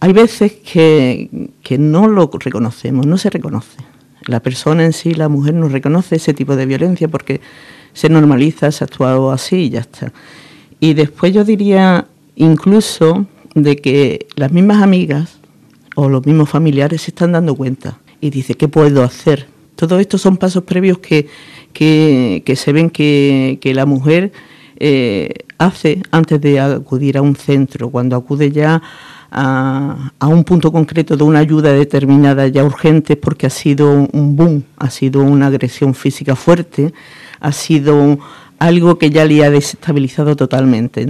hay veces que no lo reconocemos, no se reconoce. La persona en sí, la mujer, no reconoce ese tipo de violencia porque se normaliza, se ha actuado así y ya está. Y después yo diría incluso de que las mismas amigas o los mismos familiares se están dando cuenta y dicen, ¿qué puedo hacer? Todo esto son pasos previos que se ven que la mujer hace antes de acudir a un centro, cuando acude ya a un punto concreto de una ayuda determinada ya urgente, porque ha sido un boom, ha sido una agresión física fuerte, ha sido algo que ya le ha desestabilizado totalmente.